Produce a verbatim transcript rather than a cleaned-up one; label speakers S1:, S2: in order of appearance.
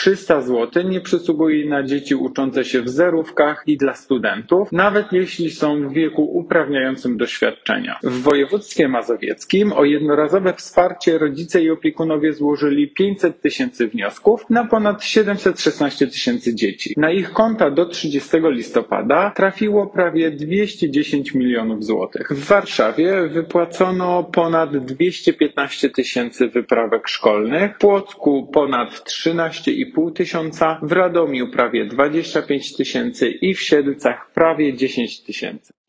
S1: trzysta złotych nie przysługuje na dzieci uczące się w zerówkach i dla studentów, nawet jeśli są w wieku uprawniającym do świadczenia. W województwie mazowieckim o jednorazowe wsparcie rodzice i opiekunowie złożyli pięćset tysięcy wniosków na ponad siedemset szesnaście tysięcy dzieci. Na ich konta do trzydziestego listopada trafiło prawie dwieście dziesięć milionów złotych. W Warszawie wypłacono ponad dwieście piętnaście tysięcy wyprawek szkolnych, w Płocku ponad trzynaście i pół tysiąca, w Radomiu prawie dwadzieścia pięć tysięcy i w Siedlcach prawie dziesięć tysięcy.